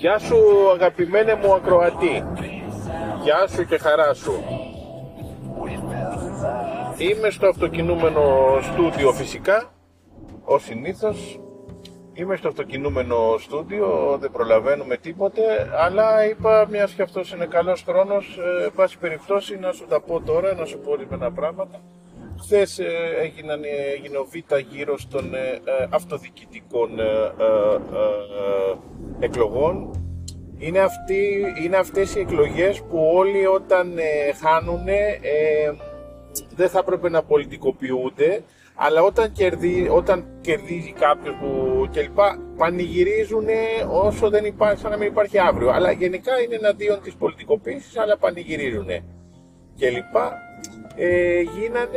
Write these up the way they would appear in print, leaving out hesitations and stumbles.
Γεια σου αγαπημένε μου ακροατή. Γεια σου και χαρά σου. Είμαι στο αυτοκινούμενο στούντιο φυσικά, ως συνήθως. Είμαι στο αυτοκινούμενο στούντιο, δεν προλαβαίνουμε τίποτε, αλλά είπα μιας και αυτός είναι καλός χρόνος, πάση περιπτώσει να σου τα πω τώρα, να σου πω ορισμένα πράγματα. Χθες έγινε ο β' γύρος των αυτοδιοικητικών εκλογών. Είναι αυτές οι εκλογές που όλοι όταν χάνουν δεν θα έπρεπε να πολιτικοποιούνται, αλλά όταν κερδίζει κάποιος που κλπ, πανηγυρίζουν όσο δεν υπάρχει, σαν να μην υπάρχει αύριο. Αλλά γενικά είναι εναντίον της πολιτικοποίησης, αλλά πανηγυρίζουν κλπ. Γίνανε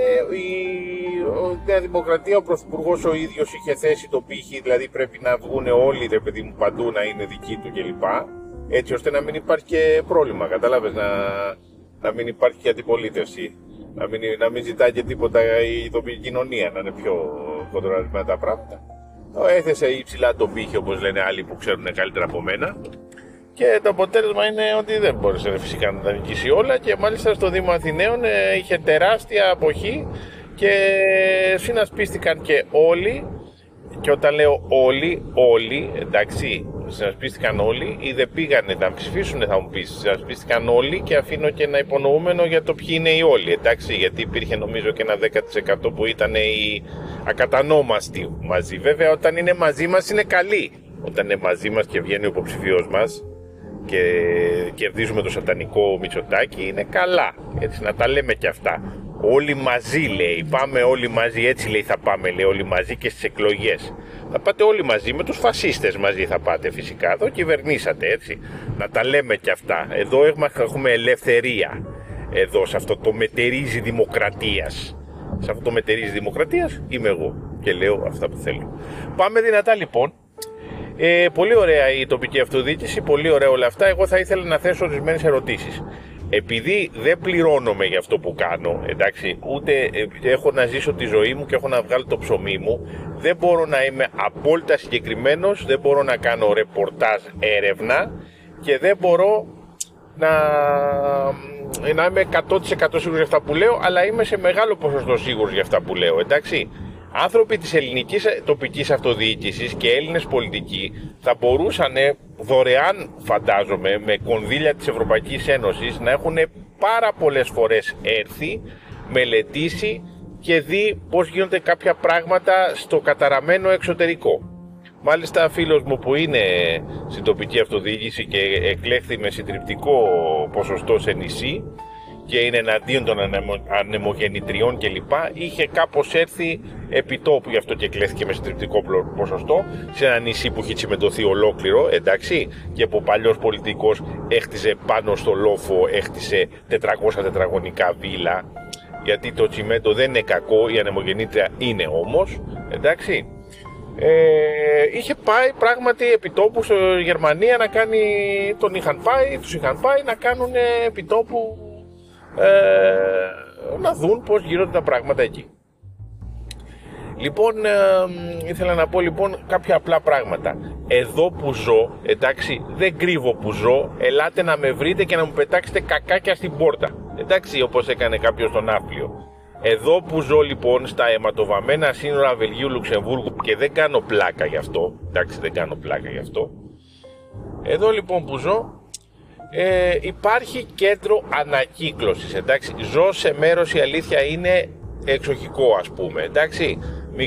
η Νέα Δημοκρατία, ο Πρωθυπουργός ο ίδιος είχε θέσει το πύχη, δηλαδή πρέπει να βγουν όλοι, ρε παιδί μου, παντού να είναι δικοί του κλπ. Έτσι ώστε να μην υπάρχει και πρόβλημα, κατάλαβες, να μην υπάρχει και αντιπολίτευση. Να μην ζητάει και τίποτα η τοπική κοινωνία, να είναι πιο κοντρολαρισμένα τα πράγματα. Έθεσε υψηλά τον πύχη, όπως λένε άλλοι που ξέρουν καλύτερα από μένα. Και το αποτέλεσμα είναι ότι δεν μπόρεσε φυσικά να τα νικήσει όλα, και μάλιστα στο Δήμο Αθηναίων είχε τεράστια αποχή και συνασπίστηκαν και όλοι. Και όταν λέω όλοι, εντάξει, συνασπίστηκαν όλοι ή δεν πήγανε να ψηφίσουν, θα μου πεις, συνασπίστηκαν όλοι, και αφήνω και ένα υπονοούμενο για το ποιοι είναι οι όλοι, εντάξει, γιατί υπήρχε νομίζω και ένα 10% που ήταν οι ακατανόμαστοι μαζί. Βέβαια όταν είναι μαζί μας είναι καλοί, όταν είναι μαζί μας και βγαίνει ο υποψηφίος μας και κερδίζουμε το σατανικό Μητσοτάκη, είναι καλά, έτσι, να τα λέμε και αυτά. Όλοι μαζί, λέει, πάμε όλοι μαζί, έτσι λέει, θα πάμε, λέει, όλοι μαζί και στις εκλογές. Θα πάτε όλοι μαζί, με τους φασίστες μαζί θα πάτε φυσικά, εδώ κυβερνήσατε, έτσι. Να τα λέμε και αυτά. Εδώ έχουμε ελευθερία, εδώ σε αυτό το μετερίζει δημοκρατίας. Σε αυτό το μετερίζει δημοκρατίας είμαι εγώ και λέω αυτά που θέλω. Πάμε δυνατά λοιπόν. Πολύ ωραία η τοπική αυτοδιοίκηση, πολύ ωραία όλα αυτά. Εγώ θα ήθελα να θέσω ορισμένες ερωτήσεις. Επειδή δεν πληρώνομαι για αυτό που κάνω, εντάξει, ούτε έχω να ζήσω τη ζωή μου και έχω να βγάλω το ψωμί μου, δεν μπορώ να είμαι απόλυτα συγκεκριμένος, δεν μπορώ να κάνω ρεπορτάζ, έρευνα, και δεν μπορώ να είμαι 100% σίγουρος για αυτά που λέω, αλλά είμαι σε μεγάλο ποσοστό σίγουρος για αυτά που λέω, εντάξει. Άνθρωποι της ελληνικής τοπικής αυτοδιοίκησης και Έλληνες πολιτικοί θα μπορούσαν δωρεάν, φαντάζομαι, με κονδύλια της Ευρωπαϊκής Ένωσης, να έχουν πάρα πολλές φορές έρθει, μελετήσει και δει πώς γίνονται κάποια πράγματα στο καταραμένο εξωτερικό. Μάλιστα φίλος μου που είναι στην τοπική αυτοδιοίκηση και εκλέχθη με συντριπτικό ποσοστό σε νησί και είναι εναντίον των ανεμογεννητριών κλπ, είχε κάπως έρθει επιτόπου, γι' αυτό και εκλέχθηκε με συντριπτικό ποσοστό, σε ένα νησί που είχε τσιμεντωθεί ολόκληρο, εντάξει, και που ο παλιός πολιτικός έχτιζε πάνω στο λόφο, έχτισε 400 τετραγωνικά βίλα, γιατί το τσιμέντο δεν είναι κακό, η ανεμογεννήτρια είναι όμως, εντάξει. Είχε πάει πράγματι επιτόπου στο Γερμανία να κάνει, τους είχαν πάει να κάνουν επιτόπου, να δουν πώς γίνονται τα πράγματα εκεί. Λοιπόν, ήθελα να πω λοιπόν κάποια απλά πράγματα. Εδώ που ζω, εντάξει, δεν κρύβω που ζω, ελάτε να με βρείτε και να μου πετάξετε κακάκια στην πόρτα, εντάξει, όπως έκανε κάποιος στον Ναύπλιο. Εδώ που ζω λοιπόν, στα αιματοβαμμένα σύνορα Βελγίου-Λουξεμβούργου, και δεν κάνω πλάκα γι' αυτό, εντάξει, δεν κάνω πλάκα γι' αυτό. Εδώ λοιπόν που ζω, υπάρχει κέντρο ανακύκλωσης, εντάξει, ζω σε μέρος, η αλήθεια είναι εξοχικό, ας πούμε, εντάξει,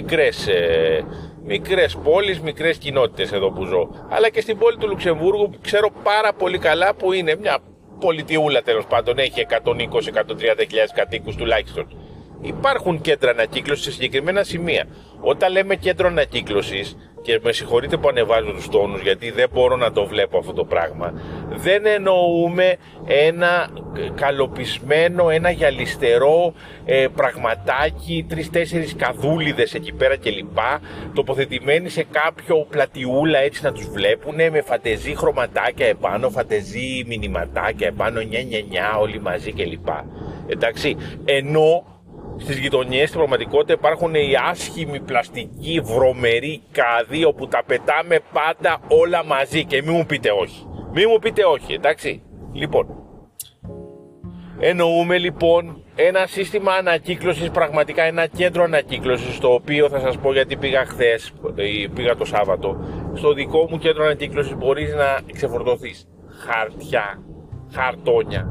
μικρές πόλεις, μικρές κοινότητες εδώ που ζω, αλλά και στην πόλη του Λουξεμβούργου που ξέρω πάρα πολύ καλά, που είναι μια πολιτιούλα τέλος πάντων, έχει 120-130 χιλιάδες κατοίκους τουλάχιστον. Υπάρχουν κέντρα ανακύκλωσης σε συγκεκριμένα σημεία. Όταν λέμε κέντρο ανακύκλωσης, και με συγχωρείτε που ανεβάζω τους τόνους γιατί δεν μπορώ να το βλέπω αυτό το πράγμα, δεν εννοούμε ένα καλοπισμένο, ένα γυαλιστερό πραγματάκι, 3-4 καδούλιδες εκεί πέρα κλπ, τοποθετημένοι σε κάποιο πλατιούλα, έτσι να τους βλέπουνε, με φαντεζή χρωματάκια επάνω, φαντεζή μηνυματάκια επάνω, νια όλοι μαζί κλπ. Εντάξει, ενώ στις γειτονιές στην πραγματικότητα υπάρχουν οι άσχημοι πλαστικοί βρωμεροί κάδοι όπου τα πετάμε πάντα όλα μαζί και μην μου πείτε όχι. Μην μου πείτε όχι, εντάξει. Λοιπόν, εννοούμε λοιπόν ένα σύστημα ανακύκλωσης, πραγματικά ένα κέντρο ανακύκλωσης, το οποίο θα σας πω γιατί πήγα χθες, πήγα το Σάββατο. Στο δικό μου κέντρο ανακύκλωσης μπορείς να ξεφορτωθείς χαρτιά, χαρτόνια,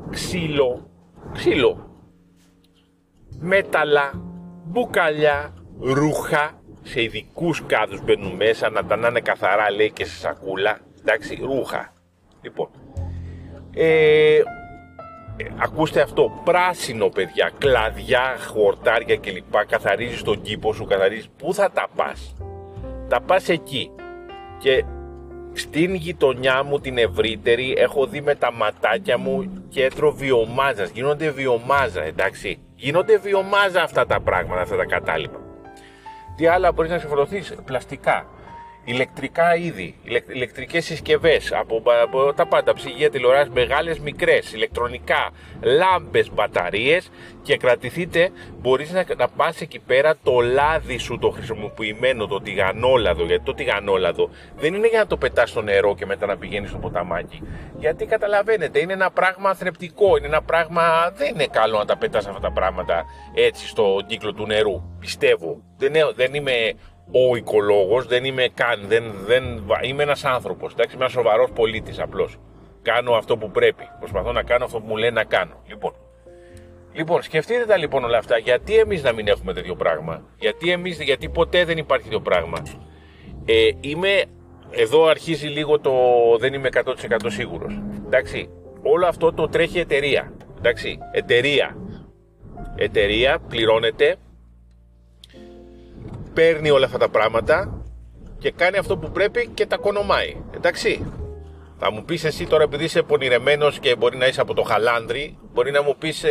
ξύλο, μέταλλα, μπουκαλιά, ρούχα, σε ειδικούς κάδους μπαίνουν μέσα, να τα είναι καθαρά λέει και σε σακούλα, εντάξει, ρούχα. Λοιπόν, ακούστε αυτό, πράσινο παιδιά, κλαδιά, χορτάρια κλπ. Καθαρίζεις τον κήπο σου, καθαρίζεις. Πού θα τα πας? Τα πας εκεί. Και στην γειτονιά μου την ευρύτερη έχω δει με τα ματάκια μου κέντρο βιομάζας. Γίνονται βιομάζα, εντάξει. Γίνονται βιομάζα αυτά τα πράγματα, αυτά τα κατάλοιπα. Τι άλλα μπορείς να ξεφορτωθείς? Πλαστικά, ηλεκτρικά είδη, ηλεκτρικές συσκευές, από τα πάντα, ψυγεία, τηλεοράσεις, μεγάλες, μικρές, ηλεκτρονικά, λάμπες, μπαταρίες, και κρατηθείτε, μπορείς να πας εκεί πέρα το λάδι σου το χρησιμοποιημένο, το τηγανόλαδο, γιατί το τηγανόλαδο δεν είναι για να το πετάς στο νερό και μετά να πηγαίνεις στο ποταμάκι, γιατί καταλαβαίνετε, είναι ένα πράγμα θρεπτικό, είναι ένα πράγμα, δεν είναι καλό να τα πετάς αυτά τα πράγματα έτσι στο κύκλο του νερού, πιστεύω. Δεν είμαι ο οικολόγος, δεν είμαι καν, είμαι ένας άνθρωπος, εντάξει, είμαι ένας σοβαρός πολίτης απλώς. Κάνω αυτό που πρέπει, προσπαθώ να κάνω αυτό που μου λένε να κάνω. Λοιπόν, σκεφτείτε τα λοιπόν όλα αυτά, γιατί εμείς να μην έχουμε τέτοιο πράγμα, γιατί ποτέ δεν υπάρχει τέτοιο πράγμα. Εδώ αρχίζει λίγο το δεν είμαι 100% σίγουρος, εντάξει, όλο αυτό το τρέχει εταιρεία, εντάξει, εταιρεία πληρώνεται, παίρνει όλα αυτά τα πράγματα και κάνει αυτό που πρέπει και τα κονομάει, εντάξει. Θα μου πεις εσύ τώρα, επειδή είσαι πονηρεμένος και μπορεί να είσαι από το Χαλάνδρι, μπορεί να μου πεις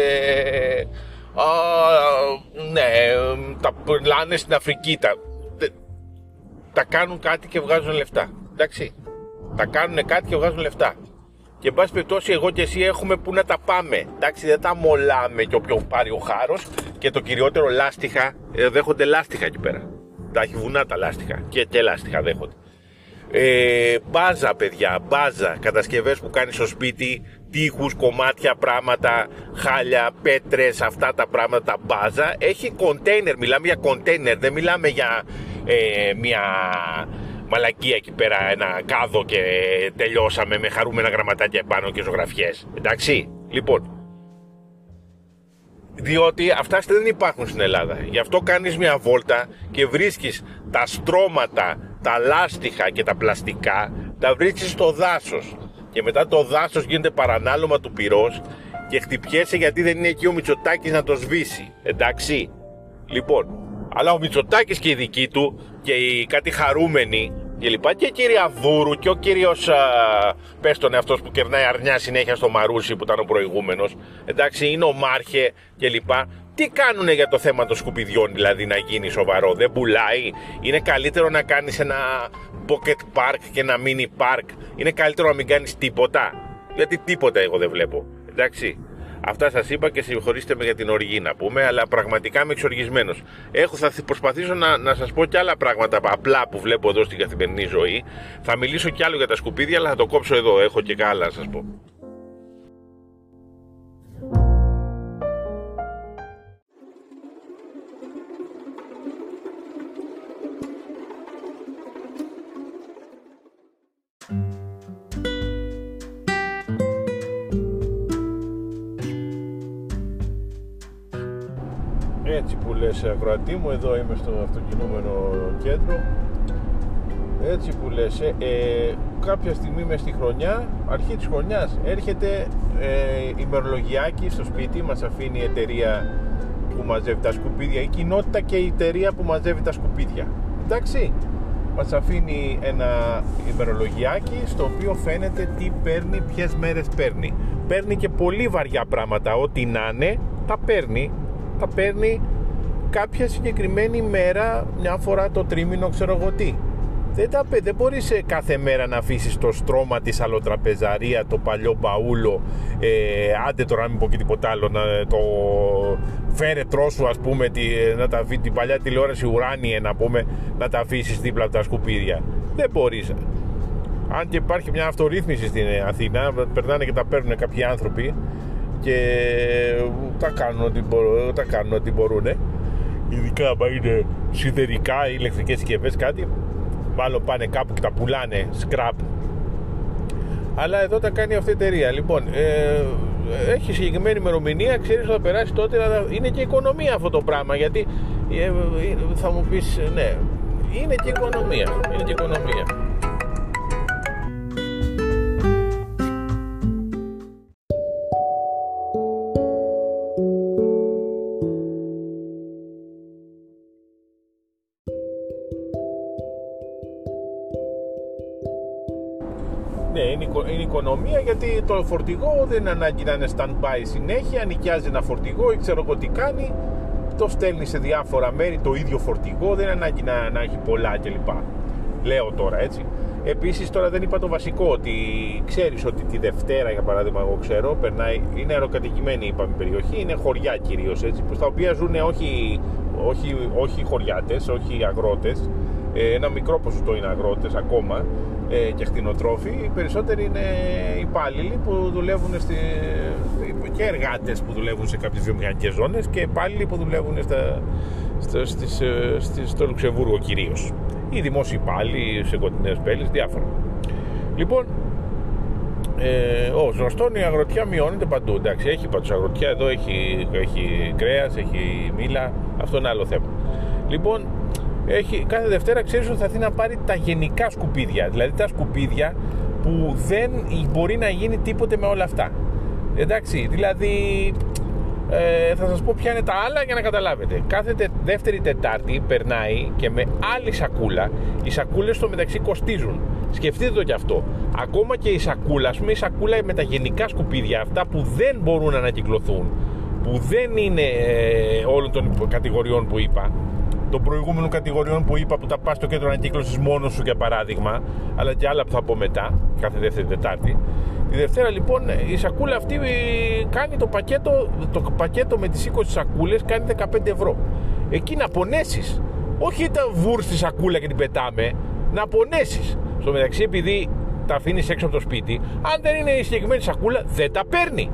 ναι, τα πουλάνε στην Αφρική, τα κάνουν κάτι και βγάζουν λεφτά, εντάξει. Τα κάνουν κάτι και βγάζουν λεφτά. Και εν πάση περιπτώσει εγώ και εσύ έχουμε που να τα πάμε, εντάξει, δεν τα μολάμε και όποιο πάρει ο χάρος. Και το κυριότερο, λάστιχα, δέχονται λάστιχα εκεί πέρα. Τα έχει βουνά τα λάστιχα και λάστιχα δέχονται. Μπάζα παιδιά, μπάζα, κατασκευές που κάνεις στο σπίτι, τείχους, κομμάτια, πράγματα, χάλια, πέτρες, αυτά τα πράγματα, μπάζα. Έχει κοντέινερ, μιλάμε για κοντέινερ, δεν μιλάμε για μια μαλακία εκεί πέρα, ένα κάδο και τελειώσαμε με χαρούμενα γραμματάκια επάνω και ζωγραφιές, εντάξει. Λοιπόν, διότι αυτά δεν υπάρχουν στην Ελλάδα. Γι' αυτό κάνεις μια βόλτα και βρίσκεις τα στρώματα, τα λάστιχα και τα πλαστικά, τα βρίσκεις στο δάσος. Και μετά το δάσος γίνεται παρανάλωμα του πυρός και χτυπιέσαι γιατί δεν είναι εκεί ο Μητσοτάκης να το σβήσει. Εντάξει. Λοιπόν, αλλά ο Μητσοτάκης και οι δικοί του και οι κάτι χαρούμενοι και λοιπά, και η κυρία Βούρου και ο κύριος, πες τον αυτός που κερνάει αρνιά συνέχεια στο Μαρούσι που ήταν ο προηγούμενος, εντάξει, είναι ο Μάρχε και λοιπά. Τι κάνουνε για το θέμα των σκουπιδιών, δηλαδή, να γίνει σοβαρό? Δεν πουλάει? Είναι καλύτερο να κάνεις ένα pocket park και ένα mini park? Είναι καλύτερο να μην κάνεις τίποτα? Γιατί τίποτα εγώ δεν βλέπω, εντάξει. Αυτά σας είπα και συγχωρήστε με για την οργή να πούμε, αλλά πραγματικά είμαι εξοργισμένος. Θα προσπαθήσω να σας πω και άλλα πράγματα απλά που βλέπω εδώ στην καθημερινή ζωή. Θα μιλήσω κι άλλο για τα σκουπίδια, αλλά θα το κόψω εδώ, έχω και άλλα να σας πω. Έτσι που λες, ακροατή μου, εδώ είμαι στο αυτοκινούμενο κέντρο. Έτσι που λες, κάποια στιγμή μες στη χρονιά, αρχή της χρονιάς, έρχεται ημερολογιάκι στο σπίτι, μας αφήνει η εταιρεία που μαζεύει τα σκουπίδια, η κοινότητα και η εταιρεία που μαζεύει τα σκουπίδια, εντάξει. Μας αφήνει ένα ημερολογιάκι στο οποίο φαίνεται τι παίρνει, ποιες μέρες παίρνει. Παίρνει και πολύ βαριά πράγματα, ό,τι να είναι, τα παίρνει κάποια συγκεκριμένη μέρα, μια φορά το τρίμηνο, ξέρω εγώ τι. Δεν μπορείς κάθε μέρα να αφήσεις το στρώμα της αλλοτραπεζαρία, το παλιό μπαούλο, άντε τώρα να μην πω και τίποτα άλλο, το φέρετρό σου, ας πούμε, την παλιά τηλεόραση ουράνιε, να πούμε, να τα αφήσεις δίπλα από τα σκουπίδια. Δεν μπορείς. Αν και υπάρχει μια αυτορύθμιση στην Αθήνα, περνάνε και τα παίρνουν κάποιοι άνθρωποι και τα κάνουν ό,τι μπορούν, ειδικά άμα είναι σιδερικά ή ηλεκτρικές συσκευές, κάτι μάλλον πάνε κάπου και τα πουλάνε scrap, αλλά εδώ τα κάνει αυτή η εταιρεία. Λοιπόν, έχει συγκεκριμένη ημερομηνία, ξέρεις ότι θα περάσει τότε, αλλά είναι και οικονομία αυτό το πράγμα, γιατί θα μου πεις, ναι, είναι και οικονομία. Είναι οικονομία, γιατί το φορτηγό δεν είναι ανάγκη να είναι stand-by συνέχεια, νοικιάζει ένα φορτηγό ή ξέρω εγώ τι κάνει, το στέλνει σε διάφορα μέρη το ίδιο φορτηγό, δεν είναι ανάγκη να έχει πολλά κλπ. Λέω τώρα, έτσι. Επίσης τώρα δεν είπα το βασικό, ότι ξέρεις ότι τη Δευτέρα, για παράδειγμα, εγώ ξέρω, περνάει, είναι αεροκατοικημένη, είπαμε, περιοχή, είναι χωριά κυρίως, έτσι, στα οποία ζουν όχι χωριάτες, όχι αγρότες, ένα μικρό ποσοστό είναι αγρότες ακόμα, και κτηνοτρόφοι. Οι περισσότεροι είναι υπάλληλοι που δουλεύουν και εργάτες που δουλεύουν σε κάποιες βιομηχανικές ζώνες και υπάλληλοι που δουλεύουν στο Λουξεμβούργο κυρίως, ή δημόσιοι υπάλληλοι σε κοντινές πέλες, διάφορα. Λοιπόν, γνωστόν η αγροτιά μειώνεται παντού. Εντάξει, έχει πάντως αγροτιά εδώ, έχει κρέας, έχει μήλα, αυτό είναι άλλο θέμα. Λοιπόν, κάθε Δευτέρα ξέρεις ότι θα έρθει να πάρει τα γενικά σκουπίδια, δηλαδή τα σκουπίδια που δεν μπορεί να γίνει τίποτε με όλα αυτά. Εντάξει, δηλαδή θα σας πω ποια είναι τα άλλα για να καταλάβετε. Κάθε δεύτερη Τετάρτη περνάει και με άλλη σακούλα. Οι σακούλες στο μεταξύ κοστίζουν. Σκεφτείτε το κι αυτό. Ακόμα και η σακούλα, ας πούμε, η σακούλα με τα γενικά σκουπίδια, αυτά που δεν μπορούν να ανακυκλωθούν, που δεν είναι όλων των κατηγοριών που είπα, των προηγούμενων κατηγοριών που είπα, που τα πας στο κέντρο ανακύκλωσης μόνος σου, για παράδειγμα, αλλά και άλλα που θα πω μετά, κάθε δεύτερη Τετάρτη. Τη Δευτέρα λοιπόν η σακούλα αυτή κάνει το πακέτο με τις 20 σακούλες κάνει 15 ευρώ. Εκεί να πονέσεις, όχι τα βούρ στη σακούλα και την πετάμε, να πονέσεις. Στο μεταξύ, επειδή τα αφήνεις έξω από το σπίτι, αν δεν είναι η συγκεκριμένη σακούλα, δεν τα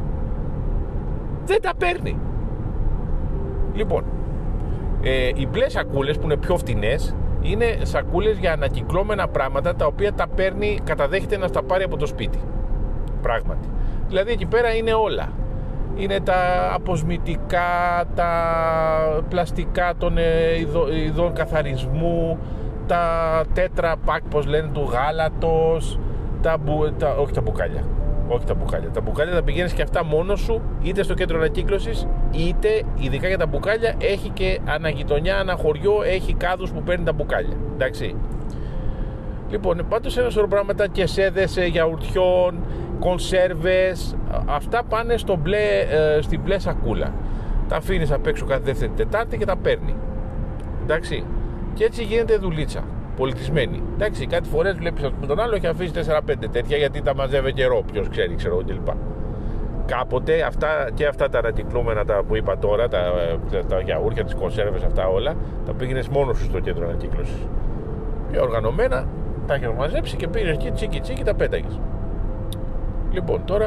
παίρνει. Λοιπόν, οι μπλε σακούλες που είναι πιο φτηνές είναι σακούλες για ανακυκλώμενα πράγματα, τα οποία τα παίρνει, καταδέχεται να στα πάρει από το σπίτι. Πράγματι. Δηλαδή εκεί πέρα είναι όλα. Είναι τα αποσμητικά, τα πλαστικά των ειδών καθαρισμού, τα τέτρα πακ, πως λένε, του γάλατος, όχι τα μπουκάλια. Τα μπουκάλια τα πηγαίνεις και αυτά μόνος σου, είτε στο κέντρο ανακύκλωσης, είτε, ειδικά για τα μπουκάλια, έχει και αναγειτονιά, αναχωριό, έχει κάδους που παίρνει τα μπουκάλια. Εντάξει. Λοιπόν, πάντως ένα σωρό πράγματα, κεσέδες γιαουρτιών, κονσέρβες, αυτά πάνε στην μπλε σακούλα. Τα αφήνεις απ' έξω κάθε δεύτερη Τετάρτη και τα παίρνει. Εντάξει. Και έτσι γίνεται δουλίτσα. Πολιτισμένη. Εντάξει, κάτι φορές βλέπεις, με τον άλλο και αφήσει 4-5 τέτοια, γιατί τα μαζεύει καιρό. Ποιος ξέρει, ξέρω κλπ. Κάποτε αυτά τα ανακυκλούμενα που είπα τώρα, τα γιαούρτια, τις κονσέρβες, αυτά όλα, τα πήγαινες μόνος σου στο κέντρο ανακύκλωσης. Πιο οργανωμένα, τα έχεις μαζέψει και πήγαινες εκεί τσίκι τα πέταγες. Λοιπόν, τώρα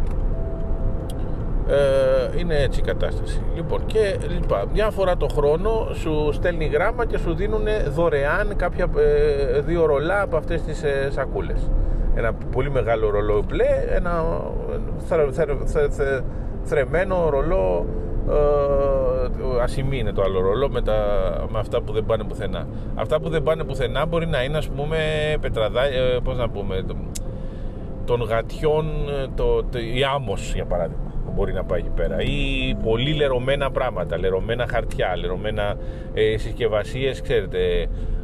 είναι έτσι η κατάσταση. Λοιπόν, και μια φορά το χρόνο σου στέλνει γράμμα και σου δίνουν δωρεάν κάποια 2 ρολά από αυτές τις σακούλες. Ένα πολύ μεγάλο ρολό μπλε, ένα θρεμμένο ρολό, ασημή είναι το άλλο ρολό, με αυτά που δεν πάνε πουθενά. Αυτά που δεν πάνε πουθενά μπορεί να είναι, ας πούμε, πετραδάκια, πώς να πούμε, των γατιών, η άμμος, για παράδειγμα, μπορεί να πάει εκεί πέρα, ή πολύ λερωμένα πράγματα, λερωμένα χαρτιά, λερωμένα συσκευασίες, ξέρετε,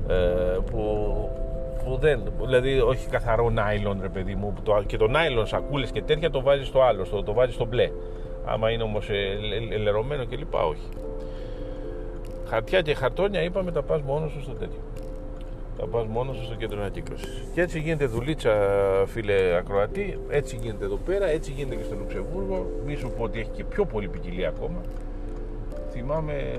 που δεν, δηλαδή όχι καθαρό νάιλον, ρε παιδί μου, και το νάιλον σακούλες και τέτοια το βάζεις στο άλλο, το βάζεις στο μπλε. Άμα είναι όμως λερωμένο και λοιπά, όχι. Χαρτιά και χαρτόνια, είπαμε, τα πας μόνος σου στο τέτοιο. Θα πας μόνος σου στο κέντρο ανακύκλωσης. Και έτσι γίνεται δουλίτσα, φίλε ακροατή, έτσι γίνεται εδώ πέρα, έτσι γίνεται και στο Λουξεμβούργο. Μη σου πω ότι έχει και πιο πολύ ποικιλία ακόμα. Θυμάμαι,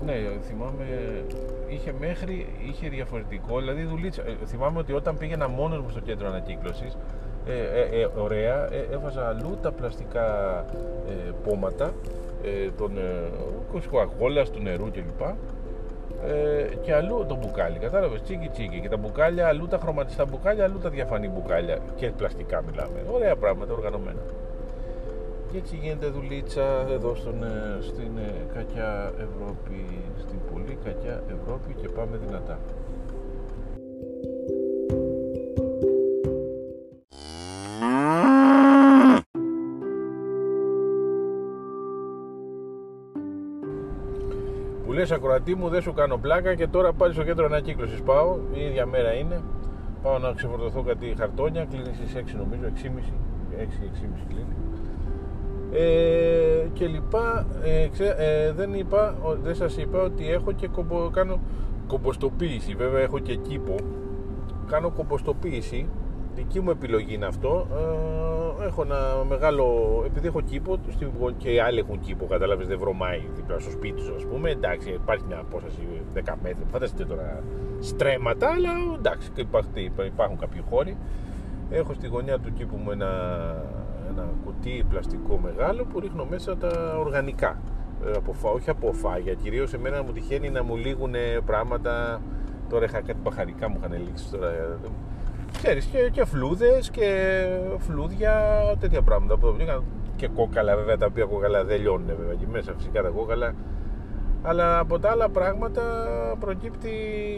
είχε διαφορετικό, δηλαδή δουλίτσα. Θυμάμαι ότι όταν πήγαινα μόνος μου στο κέντρο ανακύκλωσης, ωραία, έβαζα αλλού τα πλαστικά πόματα των κοκακόλας, του νερού κλπ. Και αλλού το μπουκάλι, κατάλαβες, τσίκι και τα μπουκάλια, αλλού τα χρωματιστά μπουκάλια, αλλού τα διαφανή μπουκάλια και πλαστικά μιλάμε, ωραία πράγματα οργανωμένα. Και έτσι γίνεται δουλίτσα εδώ στην κακιά Ευρώπη, στην πολύ κακιά Ευρώπη, και πάμε δυνατά. Που λες, ακροατή μου, δεν σου κάνω πλάκα, και τώρα πάλι στο κέντρο ανακύκλωσης πάω, η ίδια μέρα είναι, πάω να ξεφορτωθώ κάτι χαρτόνια, κλείνει στις 6 νομίζω, 6:30 κλείνει. Και λοιπά. Δεν σας είπα ότι έχω και κάνω κομποστοποίηση. Βέβαια έχω και κήπο, κάνω κομποστοποίηση, δική μου επιλογή είναι αυτό. Έχω ένα μεγάλο, επειδή έχω κήπο και οι άλλοι έχουν κήπο, κατάλαβες, δεν βρωμάει δίπλα στο σπίτι σου, ας πούμε, εντάξει, υπάρχει μια απόσταση 10 μέτρων, φανταστείτε τώρα στρέμματα, αλλά εντάξει, υπάρχουν κάποιοι χώροι. Έχω στη γωνιά του κήπου μου ένα κουτί πλαστικό μεγάλο που ρίχνω μέσα τα οργανικά, όχι από φάγια, κυρίως εμένα μου τυχαίνει να μου λήγουν πράγματα. Τώρα είχα κάτι μπαχαρικά, μου είχαν λήξει τώρα, ξέρεις, και φλούδες και φλούδια, τέτοια πράγματα και κόκαλα, βέβαια, τα οποία κόκαλα δεν λιώνουν βέβαια και μέσα, φυσικά τα κόκαλα, αλλά από τα άλλα πράγματα προκύπτει,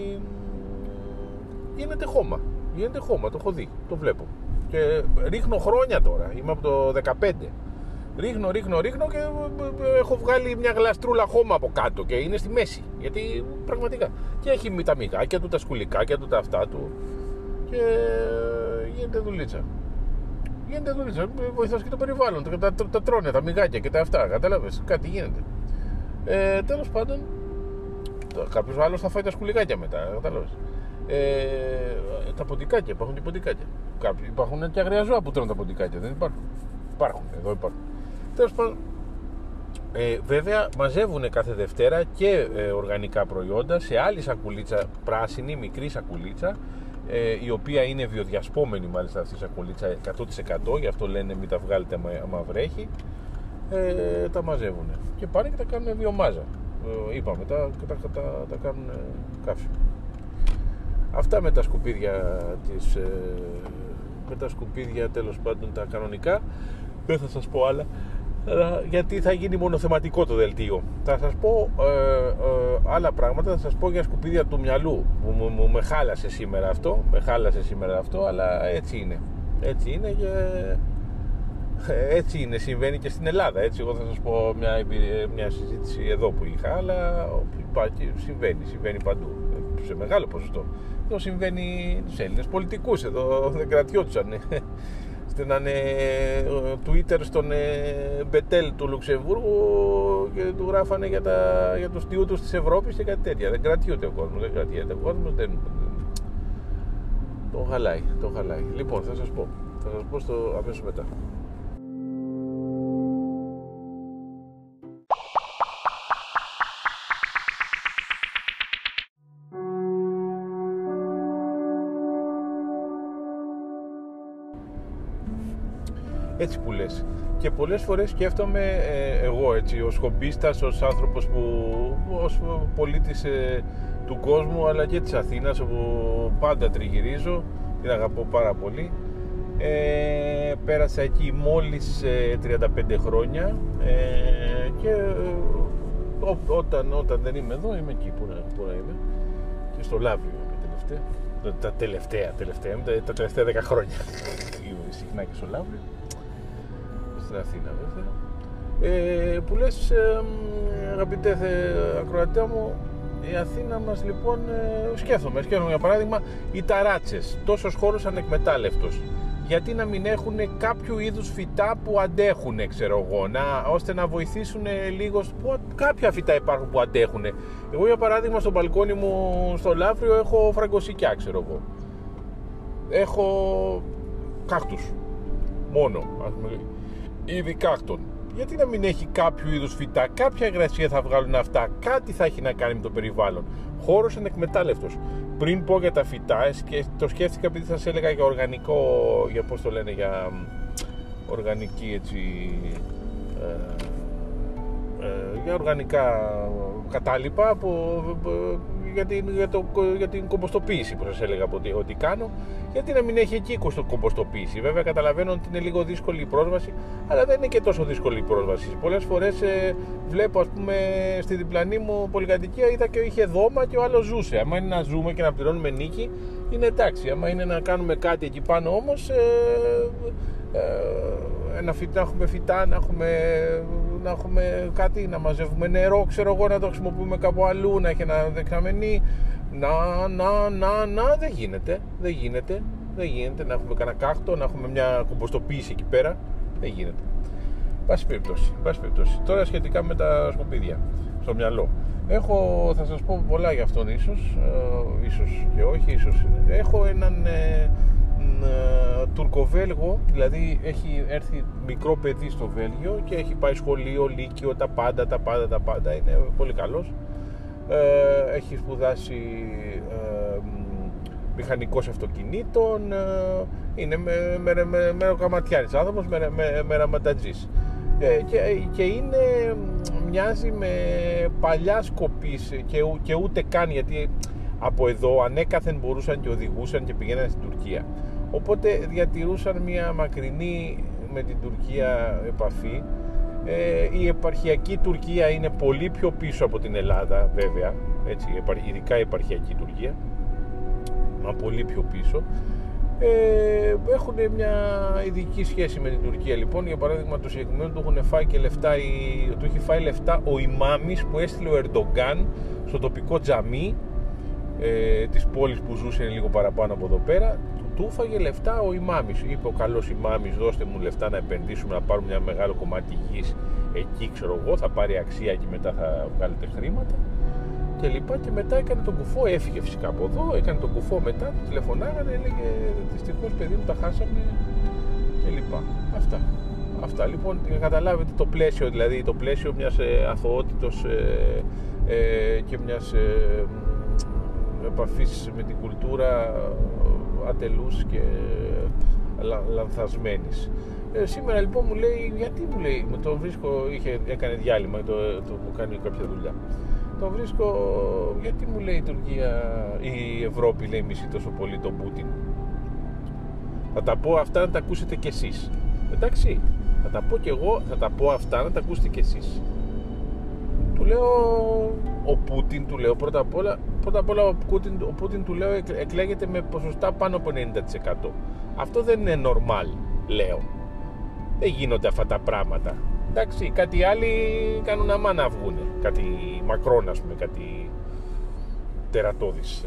γίνεται χώμα, το έχω δει, το βλέπω. Και ρίχνω χρόνια τώρα, είμαι από το 15. Ρίχνω και έχω βγάλει μια γλαστρούλα χώμα από κάτω και είναι στη μέση. Γιατί πραγματικά. Και έχει τα μυγάκια του, τα σκουλικάκια του, τα αυτά του. Και γίνεται δουλίτσα. Βοηθάς και το περιβάλλον. Τα τρώνε τα μυγάκια και τα αυτά. Κατάλαβες, κάτι γίνεται. Τέλος πάντων, κάποιος άλλος θα φάει τα σκουλικάκια μετά. Κατάλαβες. Τα ποντικάκια, υπάρχουν και ποντικάκια. Υπάρχουν και αγρία ζώα που τρώνε τα ποντικάκια, δεν υπάρχουν? Εδώ υπάρχουν. Τέλος πάντων, βέβαια μαζεύουν κάθε Δευτέρα και οργανικά προϊόντα σε άλλη σακουλίτσα, πράσινη, μικρή σακουλίτσα, η οποία είναι βιοδιασπόμενη μάλιστα αυτή η σακουλίτσα 100%, γι' αυτό λένε μην τα βγάλετε άμα βρέχει. Τα μαζεύουν και πάνε και τα κάνουν βιομάζα. Είπαμε, τα κάνουν καύσιμο. Αυτά με τα σκουπίδια τέλος πάντων τα κανονικά. Δεν θα σας πω άλλα, γιατί θα γίνει μονοθεματικό το δελτίο. Θα σας πω άλλα πράγματα. Θα σας πω για σκουπίδια του μυαλού που με χάλασε σήμερα αυτό, αλλά έτσι είναι και έτσι είναι, συμβαίνει και στην Ελλάδα. Έτσι, εγώ θα σας πω μια συζήτηση εδώ που είχα, αλλά συμβαίνει παντού σε μεγάλο ποσοστό. Εδώ συμβαίνει στους Έλληνες πολιτικούς, εδώ δεν κρατιόντουσαν. Στέλνανε Twitter στον Μπετέλ του Λουξεμβούργου και του γράφανε για τους τιούτους της Ευρώπης και κάτι τέτοια. Δεν κρατιούται ο κόσμος, το χαλάει. Λοιπόν, θα σας πω αμέσως μετά. Έτσι που λες. Και πολλές φορές σκέφτομαι εγώ έτσι, ως χομπίστας, ως άνθρωπος ως πολίτης του κόσμου, αλλά και της Αθήνας, όπου πάντα τριγυρίζω, την αγαπώ πάρα πολύ. Πέρασα εκεί μόλις 35 χρόνια και όταν δεν είμαι εδώ, είμαι εκεί που να είμαι, και στο Λαύριο είμαι τα τελευταία 10 χρόνια συχνά και στο Λαύριο, στην Αθήνα βέβαια. Που λες, αγαπητέ ακροατέ μου, η Αθήνα μας λοιπόν, σκέφτομαι για παράδειγμα οι ταράτσες, τόσος χώρος ανεκμετάλλευτος. γιατί να μην έχουν κάποιο είδους φυτά που αντέχουν, ξέρω εγώ, ώστε να βοηθήσουν λίγο. Κάποια φυτά υπάρχουν που αντέχουν. Εγώ, για παράδειγμα, στο μπαλκόνι μου στο Λαύριο έχω φραγκοσικιά, ξέρω εγώ. Έχω κάκτους μόνο, είδη κάκτων. Γιατί να μην έχει κάποιο είδους φυτά, κάποια υγρασία θα βγάλουν αυτά, κάτι θα έχει να κάνει με το περιβάλλον. Χώρος ανεκμετάλλευτος. Πριν πω για τα φυτά, το σκέφτηκα επειδή σας έλεγα για οργανικό, για πώς το λένε, για οργανική έτσι, για οργανικά κατάλοιπα για την κομποστοποίηση που σας έλεγα ότι κάνω. Γιατί να μην έχει εκεί κομποστοποίηση? Βέβαια καταλαβαίνω ότι είναι λίγο δύσκολη η πρόσβαση, αλλά δεν είναι και τόσο δύσκολη η πρόσβαση. Πολλές φορές βλέπω, ας πούμε, στη διπλανή μου πολυκατοικία, είδα και είχε δώμα και ο άλλος ζούσε. Άμα είναι να ζούμε και να πληρώνουμε νίκη, είναι εντάξει. Άμα είναι να κάνουμε κάτι εκεί πάνω όμως, να έχουμε φυτά, να έχουμε κάτι, να μαζεύουμε νερό, ξέρω εγώ, να το χρησιμοποιούμε κάπου αλλού, να έχει ένα δεξαμενή. Δεν γίνεται να έχουμε κανένα κάκτο, να έχουμε μια κομποστοποίηση εκεί πέρα. Δεν γίνεται. Πάση περιπτώσει. Τώρα σχετικά με τα σκουπίδια στο μυαλό. Θα σας πω πολλά για αυτόν ίσως και όχι, ίσως. Έχω έναν Τουρκοβέλγο, δηλαδή έχει έρθει μικρό παιδί στο Βέλγιο και έχει πάει σχολείο, λύκειο, τα πάντα, είναι πολύ καλός. Έχει σπουδάσει μηχανικός αυτοκινήτων, είναι μεροκαματιάρης άνθρωπος, μεραματατζής, και μοιάζει με παλιά σκοπής και ούτε καν, γιατί από εδώ ανέκαθεν μπορούσαν και οδηγούσαν και πηγαίναν στην Τουρκία, οπότε διατηρούσαν μια μακρινή με την Τουρκία επαφή. Η επαρχιακή Τουρκία είναι πολύ πιο πίσω από την Ελλάδα, βέβαια, έτσι, ειδικά η επαρχιακή Τουρκία, μα πολύ πιο πίσω. Έχουν μια ειδική σχέση με την Τουρκία, λοιπόν. Για παράδειγμα, το συγκεκριμένο του έχουν φάει και λεφτά, του έχει φάει λεφτά ο ημάμις που έστειλε ο Ερντογκάν στο τοπικό τζαμί της πόλης που ζούσε λίγο παραπάνω από εδώ πέρα. Του έφαγε λεφτά ο ημάμις. Είπε ο καλός ημάμις, δώστε μου λεφτά να επενδύσουμε, να πάρουμε ένα μεγάλο κομμάτι γης εκεί, ξέρω εγώ, θα πάρει αξία και μετά θα βγάλετε χρήματα και λοιπά. Και μετά έκανε τον κουφό, έφυγε φυσικά από εδώ, έκανε τον κουφό μετά, του τηλεφωνάγανε, έλεγε δυστυχώς παιδί μου τα χάσαμε και λοιπά. Αυτά λοιπόν, καταλάβετε το πλαίσιο, δηλαδή το πλαίσιο μιας αθωότητος και μιας επαφής με την κουλτούρα ατελούς και λανθασμένης. Σήμερα λοιπόν μου λέει, γιατί μου λέει, με τον βρίσκω, έκανε διάλειμμα, μου κάνει κάποια δουλειά. Τον βρίσκω, γιατί μου λέει η Τουρκία, η Ευρώπη λέει μισεί τόσο πολύ τον Πούτιν? Θα τα πω αυτά να τα ακούσετε κι εσείς. Εντάξει, θα τα πω κι εγώ, θα τα πω αυτά να τα ακούσετε κι εσείς. Του λέω, ο Πούτιν, του λέω, πρώτα απ' όλα ο Πούτιν του λέω εκλέγεται με ποσοστά πάνω από 90%. Αυτό δεν είναι normal, λέω. Δεν γίνονται αυτά τα πράγματα. Εντάξει, κάτι άλλοι κάνουν αμά να βγούνε. Κάτι Μακρόν, ας πούμε, κάτι τερατώδεις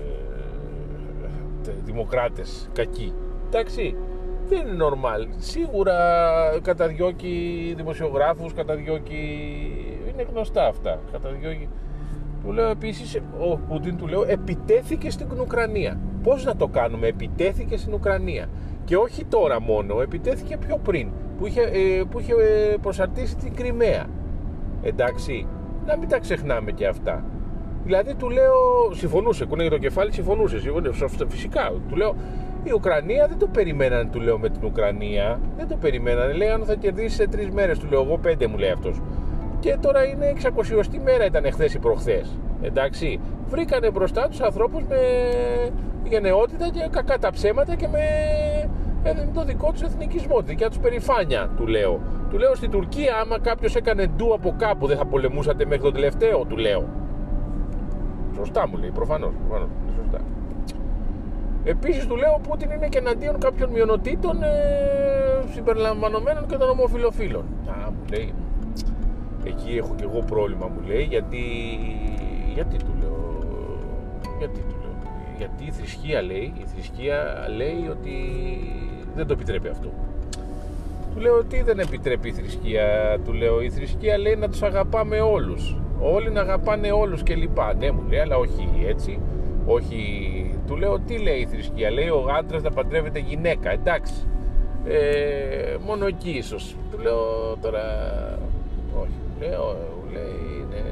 δημοκράτες κακοί. Εντάξει, δεν είναι normal. Σίγουρα καταδιώκει δημοσιογράφους, είναι γνωστά αυτά. Καταδιώκει. Του λέω επίσης, ο Πούτιν, του λέω, επιτέθηκε στην Ουκρανία. Πώς να το κάνουμε? Επιτέθηκε στην Ουκρανία. Και όχι τώρα μόνο, επιτέθηκε πιο πριν, που είχε προσαρτήσει την Κριμαία. Εντάξει, να μην τα ξεχνάμε και αυτά. Δηλαδή του λέω, συμφωνούσε, κουνέγει το κεφάλι, συμφωνούσε, φυσικά. Του λέω, η Ουκρανία δεν το περιμένανε, του λέω, με την Ουκρανία. Δεν το περιμένανε, λέγανε θα κερδίσει σε 3 μέρες, του λέω, εγώ 5, μου λέει αυτός. Και τώρα είναι 600η μέρα, ήταν χθες ή προχθές. Εντάξει, βρήκανε μπροστά τους ανθρώπους με γενναιότητα και κακά τα ψέματα και με το δικό τους εθνικισμό, τη δικιά τους περηφάνεια, του λέω. Του λέω, στην Τουρκία, άμα κάποιος έκανε ντου από κάπου, δεν θα πολεμούσατε μέχρι τον τελευταίο, του λέω. Σωστά μου λέει, προφανώς, σωστά. Επίσης του λέω, ο Πούτιν είναι και εναντίον κάποιων μειονοτήτων συμπεριλαμβανομένων και των ομοφυλοφίλων. Μου λέει, εκεί έχω και εγώ πρόβλημα, μου λέει, γιατί του λέω, γιατί η θρησκεία λέει ότι Δεν το επιτρέπει αυτό. Του λέω, τι δεν επιτρέπει η θρησκεία? Του λέω, η θρησκεία λέει να τους αγαπάμε όλους. Όλοι να αγαπάνε όλους κλπ. Ναι, μου λέει, αλλά όχι έτσι. Όχι. Του λέω, τι λέει η θρησκεία? Λέει ο άντρας να παντρεύεται γυναίκα. Εντάξει. Μόνο εκεί ίσως. Του λέω τώρα, όχι. Λέει, ναι.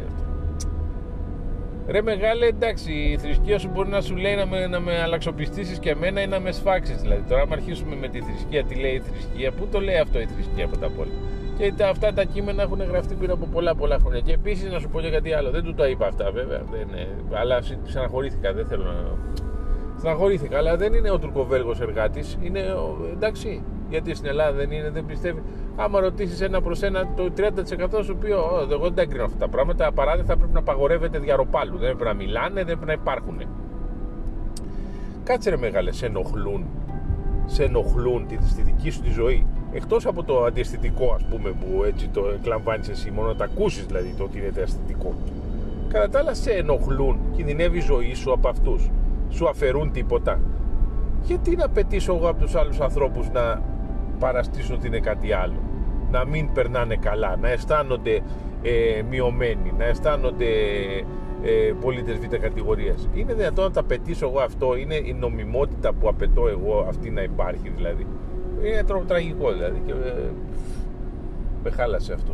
Ρε μεγάλε, εντάξει, η θρησκεία σου μπορεί να σου λέει να με αλλαξοπιστήσεις και εμένα ή να με σφάξεις. Δηλαδή, τώρα, άμα αρχίσουμε με τη θρησκεία, τι λέει η θρησκεία, πού το λέει αυτό η θρησκεία πρώτα απ' όλα? Και αυτά τα κείμενα έχουν γραφτεί πριν από πολλά χρόνια. Και επίσης, να σου πω και κάτι άλλο, δεν του τα είπα αυτά βέβαια, αλλά ξαναχωρήθηκα, δεν θέλω να. Στεναχωρήθηκα, αλλά δεν είναι ο Τουρκοβέλγος εργάτης, είναι εντάξει. Γιατί στην Ελλάδα δεν πιστεύει. Άμα ρωτήσεις ένα προς ένα, το 30% σου πει: εγώ δεν τα εγκρίνω αυτά τα πράγματα. Απαράδεκτα, πρέπει να απαγορεύεται διαρροπάλου. Δεν πρέπει να μιλάνε, δεν πρέπει να υπάρχουν. Κάτσε ρε μεγάλε, σε ενοχλούν τη δική σου τη ζωή. Εκτός από το αντιαισθητικό, ας πούμε, που έτσι το εκλαμβάνεις εσύ, μόνο να τα ακούσεις δηλαδή το ότι είναι αισθητικό. Κατά τα άλλα, σε ενοχλούν, κινδυνεύει η ζωή σου από αυτούς. Σου αφαιρούν τίποτα? Γιατί να απαιτήσω εγώ από τους άλλους ανθρώπους να παραστήσουν ότι είναι κάτι άλλο, να μην περνάνε καλά, να αισθάνονται μειωμένοι, να αισθάνονται πολίτες β' κατηγορίας? Είναι δυνατόν να τα απαιτήσω εγώ αυτό? Είναι η νομιμότητα που απαιτώ εγώ αυτή να υπάρχει δηλαδή? Είναι τραγικό δηλαδή και με χάλασε αυτό.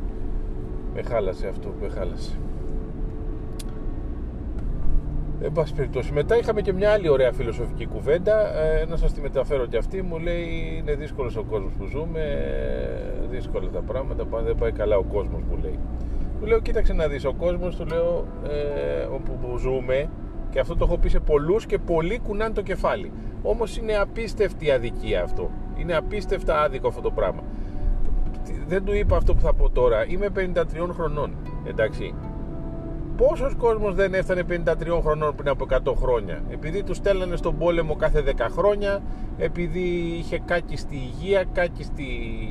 Με χάλασε. Εν πάση περιπτώσει, μετά είχαμε και μια άλλη ωραία φιλοσοφική κουβέντα. Να σας τη μεταφέρω και αυτή. Μου λέει, είναι δύσκολος ο κόσμος που ζούμε, δύσκολα τα πράγματα, δεν πάει καλά ο κόσμος, μου λέει. Του λέω, κοίταξε να δεις, ο κόσμος, του λέω, όπου ζούμε, και αυτό το έχω πει σε πολλούς και πολλοί κουνάνε το κεφάλι. Όμως είναι απίστευτη αδικία αυτό. Είναι απίστευτα άδικο αυτό το πράγμα. Δεν του είπα αυτό που θα πω τώρα. Είμαι 53 χρονών, εντάξει. Πόσος κόσμος δεν έφτανε 53 χρονών πριν από 100 χρόνια? Επειδή τους στέλνανε στον πόλεμο κάθε 10 χρόνια, επειδή είχε κάκιστη υγεία, κάκιστη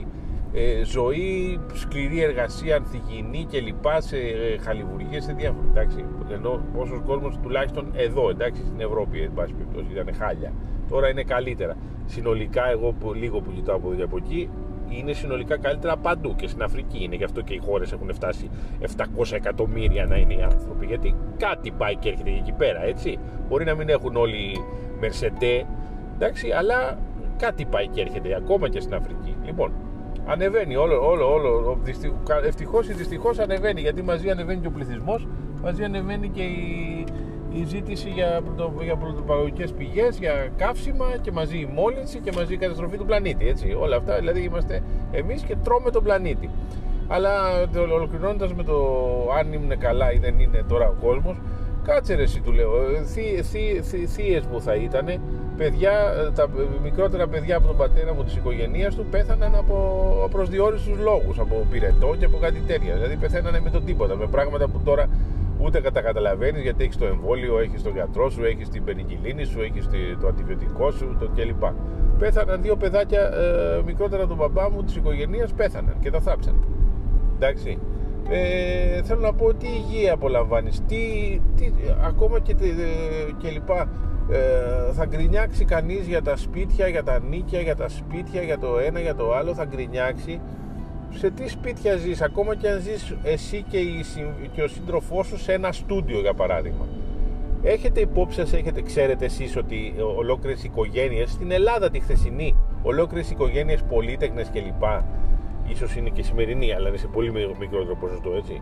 ζωή, σκληρή εργασία, ανθυγιεινή και λοιπά, σε χαλιβουργίες, σε διάφορα. Εντάξει, ενώ πόσος κόσμος τουλάχιστον εδώ, εντάξει, στην Ευρώπη, εν πάση περιπτώσει, ήταν χάλια. Τώρα είναι καλύτερα. Συνολικά, εγώ λίγο που κοιτάω από εδώ και από εκεί, είναι συνολικά καλύτερα παντού, και στην Αφρική είναι. Γι' αυτό και οι χώρες έχουν φτάσει 700 εκατομμύρια να είναι οι άνθρωποι. Γιατί κάτι πάει και έρχεται εκεί πέρα, έτσι. Μπορεί να μην έχουν όλοι Mercedes, εντάξει, αλλά κάτι πάει και έρχεται ακόμα και στην Αφρική. Λοιπόν, ανεβαίνει όλο. Ευτυχώς ή δυστυχώς ανεβαίνει, γιατί μαζί ανεβαίνει και ο πληθυσμός, μαζί ανεβαίνει και η ζήτηση για πρωτοπαραγωγικές πηγές, για καύσιμα, και μαζί η μόλυνση και μαζί η καταστροφή του πλανήτη, έτσι. Όλα αυτά, δηλαδή είμαστε εμείς και τρώμε τον πλανήτη. Αλλά ολοκληρώνοντας με το αν είναι καλά ή δεν είναι τώρα ο κόσμος, κάτσε ρε εσύ, του λέω, θείες μου θα ήτανε, παιδιά, τα μικρότερα παιδιά από τον πατέρα μου της οικογένειας του πέθαναν από προσδιορίστους λόγους, από πυρετό και από κάτι τέτοια. Δηλαδή πεθαίνανε με το τίποτα, με πράγματα που τώρα ούτε καταλαβαίνεις, γιατί έχεις το εμβόλιο, έχεις τον γιατρό σου, έχεις την πενικυλίνη σου, έχεις το αντιβιωτικό σου, το κλπ. Πέθαναν 2 παιδάκια μικρότερα από τον μπαμπά μου της οικογένειας, πέθαναν και τα θάψαν. Εντάξει. Θέλω να πω, τι υγεία απολαμβάνεις, ακόμα και λοιπά. Θα γκρινιάξει κανείς για τα σπίτια, για τα νίκια, για τα σπίτια, για το ένα, για το άλλο, θα γκρινιάξει. Σε τι σπίτια ζεις? Ακόμα και αν ζεις εσύ και ο σύντροφός σου σε ένα στούντιο, για παράδειγμα, έχετε υπόψη σας, ξέρετε εσείς ότι ολόκληρες οικογένειες στην Ελλάδα τη χθεσινή, ολόκληρες οικογένειες πολύτεκνες κλπ, ίσως είναι και σημερινή, αλλά είναι σε πολύ μικρότερο ποσοστό, έτσι,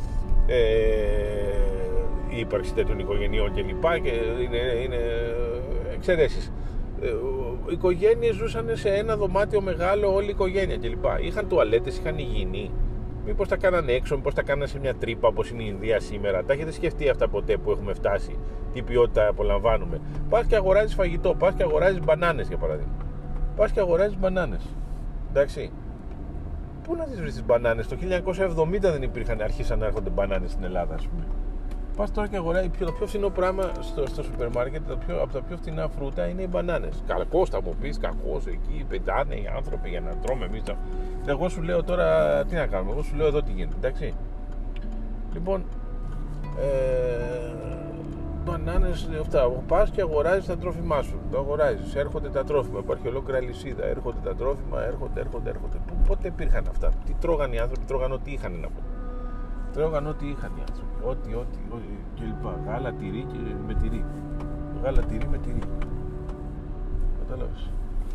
η ύπαρξη τέτοιων οικογενειών κλπ, και είναι εξαιρέσεις. Οι οικογένειες ζούσαν σε ένα δωμάτιο μεγάλο, όλη η οικογένεια κλπ. Είχαν τουαλέτες, είχαν υγιεινή. Μήπως τα κάνανε έξω, μήπως τα κάνανε σε μια τρύπα όπως είναι η Ινδία σήμερα? Τα έχετε σκεφτεί αυτά ποτέ που έχουμε φτάσει? Τι ποιότητα απολαμβάνουμε? Πας και αγοράζεις φαγητό, πας και αγοράζεις μπανάνες, για παράδειγμα. Πας και αγοράζεις μπανάνες. Εντάξει. Πού να τις βρεις τις μπανάνες? Το 1970 δεν υπήρχαν, αρχίσαν να έρχονται μπανάνες στην Ελλάδα, ας πούμε. Πας τώρα και αγοράζει το πιο φθηνό πράγμα στο σούπερ μάρκετ, από τα πιο φθηνά φρούτα είναι οι μπανάνες. Κακός θα μου πεις, κακός, εκεί πετάνε οι άνθρωποι για να τρώμε εμείς. Εγώ σου λέω τώρα τι να κάνουμε, εγώ σου λέω εδώ τι γίνεται, εντάξει. Λοιπόν, μπανάνες, αυτά. Πας και αγοράζεις τα τρόφιμά σου. Το αγοράζεις, έρχονται τα τρόφιμα. Υπάρχει ολόκληρα λυσίδα. Έρχονται τα τρόφιμα, έρχονται. Πότε υπήρχαν αυτά? Τι τρώγαν οι άνθρωποι? Τρώγαν ό,τι είχαν να πω. Τρώγαν ό,τι είχαν οι άνθρωποι. Ό,τι κλπ. Γάλα, τυρί και με τυρί. Γάλα, τυρί με τυρί. Κατάλαβες?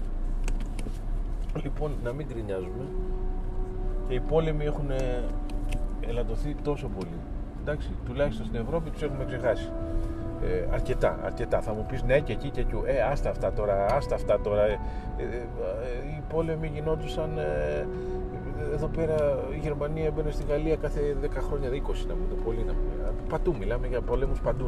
Λοιπόν, να μην γκρινιάζουμε. Και οι πόλεμοι έχουν ελαττωθεί τόσο πολύ. Εντάξει, τουλάχιστον στην Ευρώπη τους έχουμε ξεχάσει. Αρκετά. Θα μου πεις ναι και εκεί και εκεί. Άστα αυτά τώρα. Οι πόλεμοι γινόντουσαν. Εδώ πέρα η Γερμανία έμπαινε στη Γαλλία κάθε 10 χρόνια, 20 να πούμε το πολύ. Παντού μιλάμε για πολέμους παντού.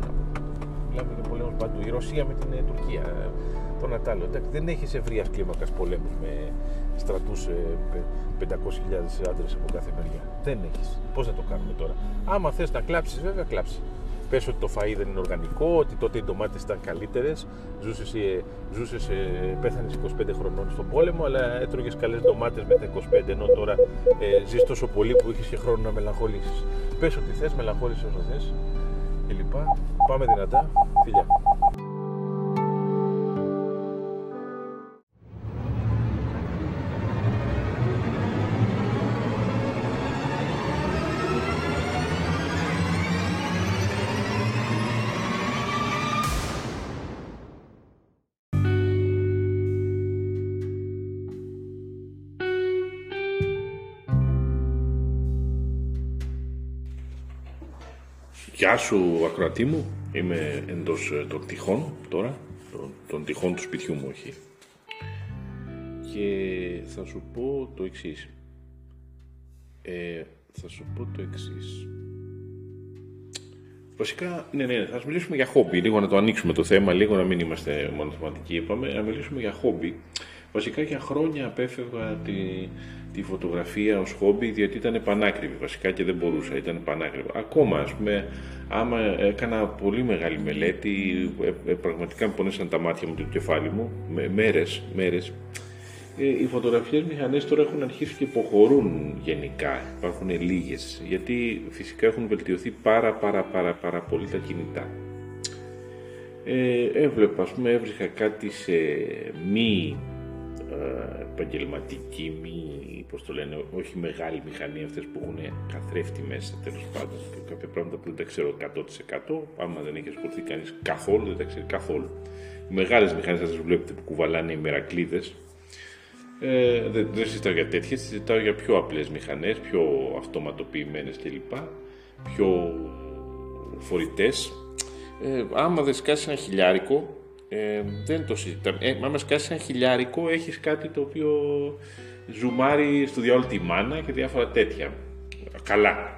Η Ρωσία με την Τουρκία. Το Νατάλο. Δεν έχεις ευρείας κλίμακας πολέμους με στρατούς 500.000 άντρες από κάθε μεριά. Δεν έχεις. Πώς να το κάνουμε τώρα? Άμα θες να κλάψεις, βέβαια κλάψεις. Πες ότι το φαΐ δεν είναι οργανικό, ότι τότε οι ντομάτες ήταν καλύτερες. Πέθανες 25 χρονών στον πόλεμο, αλλά έτρωγες καλές ντομάτες μετά 25, ενώ τώρα ζεις τόσο πολύ που είχες και χρόνο να μελαγχολήσεις. Πες ότι θες, μελαγχόλησες όσο θες κλπ. Πάμε δυνατά. Φιλιά. Γεια σου ακροατή μου, είμαι εντός των τυχών τώρα, των τυχών του σπιτιού μου, όχι. Και θα σου πω το εξής. Βασικά, ναι, θα μιλήσουμε για χόμπι, λίγο να το ανοίξουμε το θέμα, λίγο να μην είμαστε μονοθεματικοί, είπαμε, να μιλήσουμε για χόμπι. Βασικά για χρόνια απέφευγα τη φωτογραφία ως χόμπι, διότι ήταν πανάκριβη βασικά και δεν μπορούσα, ήταν πανάκριβη. Ακόμα, ας πούμε, άμα έκανα πολύ μεγάλη μελέτη, πραγματικά με πονέσαν τα μάτια μου, το κεφάλι μου, μέρες. Οι φωτογραφίες μηχανές τώρα έχουν αρχίσει και υποχωρούν γενικά, υπάρχουν λίγες, γιατί φυσικά έχουν βελτιωθεί πάρα πολύ τα κινητά. Έβλεπα, ας πούμε, έβρισκα κάτι σε μη επαγγελματική, πώς το λένε, όχι μεγάλη μηχανή, αυτές που έχουν καθρέφτη μέσα, τέλος πάντων, και κάποια πράγματα που δεν τα ξέρω 100%, άμα δεν έχει ασχοληθεί κανείς καθόλου, δεν τα ξέρει καθόλου. Οι μεγάλες μηχανές σας βλέπετε που κουβαλάνε οι μερακλείδες, δεν συζητάω για τέτοιες, συζητάω για πιο απλές μηχανές, πιο αυτοματοποιημένες κλπ, πιο φορητές. Άμα δεν σκάσεις ένα χιλιάρικο, δεν το συζητάμε. Άμα σκάσεις ένα χιλιάρικο, έχεις κάτι το οποίο ζουμάρει στο διάολο τη μάνα και διάφορα τέτοια. Καλά.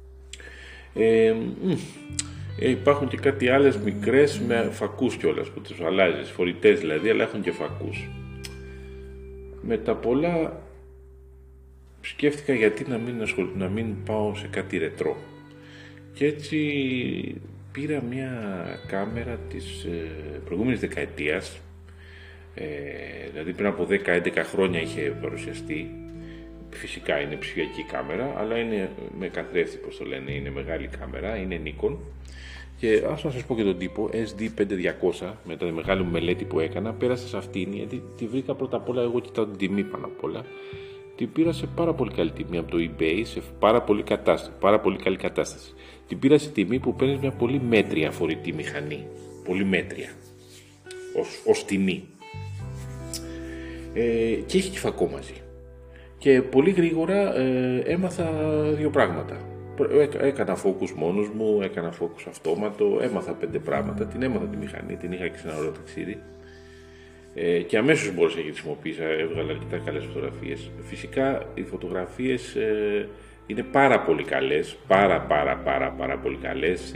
Υπάρχουν και κάτι άλλες μικρές με φακούς κιόλας που τους αλλάζεις, φορητές δηλαδή, αλλά έχουν και φακούς. Με τα πολλά σκέφτηκα γιατί να μην πάω σε κάτι ρετρό. Και έτσι πήρα μια κάμερα της προηγούμενης δεκαετίας, δηλαδή πριν από 10-11 χρόνια είχε παρουσιαστεί. Φυσικά είναι ψηφιακή κάμερα, αλλά είναι με καθρέφτη, πώς το λένε, είναι μεγάλη κάμερα, είναι Nikon. Και ας να σας πω και τον τύπο, SD5200, μετά τη μεγάλη μελέτη που έκανα, πέρασα σε αυτήν, γιατί τη βρήκα πρώτα απ' όλα, εγώ κοιτάω την τιμή πάνω απ' όλα. Την πήρα σε πάρα πολύ καλή τιμή από το eBay, σε πάρα πολύ καλή κατάσταση. Την πήρα σε τιμή που παίρνεις μια πολύ μέτρια φορητή μηχανή. Πολύ μέτρια. Ως τιμή. Και έχει και φακό μαζί. Και πολύ γρήγορα έμαθα δύο πράγματα. Έκανα focus μόνος μου, έκανα focus αυτόματο, έμαθα 5 πράγματα. Την έμαθα τη μηχανή, την είχα και σε ένα ωραίο ταξίδι. Και αμέσως μπορούσα να τη χρησιμοποιήσω, έβγαλα αρκετά καλές φωτογραφίες. Φυσικά οι φωτογραφίες είναι πάρα πολύ καλές, πάρα πολύ καλές.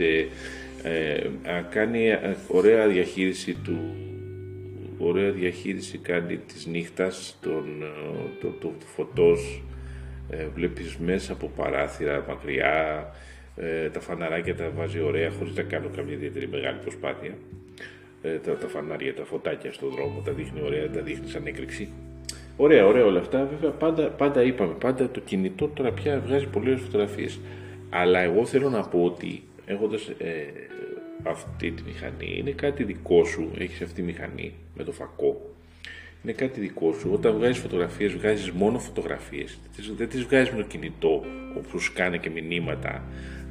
Κάνει ωραία διαχείριση ωραία διαχείριση κάνει της νύχτας, του φωτός, βλέπεις μέσα από παράθυρα μακριά, τα φαναράκια τα βάζει ωραία χωρίς να κάνω καμία ιδιαίτερη μεγάλη προσπάθεια. Τα φανάρια, τα φωτάκια στον δρόμο, τα δείχνει ωραία, τα δείχνει σαν έκρηξη. Ωραία όλα αυτά. Βέβαια, πάντα το κινητό τώρα πια βγάζει πολλές φωτογραφίες. Αλλά εγώ θέλω να πω ότι έχοντας αυτή τη μηχανή, είναι κάτι δικό σου, έχεις αυτή τη μηχανή με το φακό, είναι κάτι δικό σου. Όταν βγάζεις φωτογραφίες, βγάζεις μόνο φωτογραφίες, δεν τις βγάζεις με το κινητό όπου σου κάνει και μηνύματα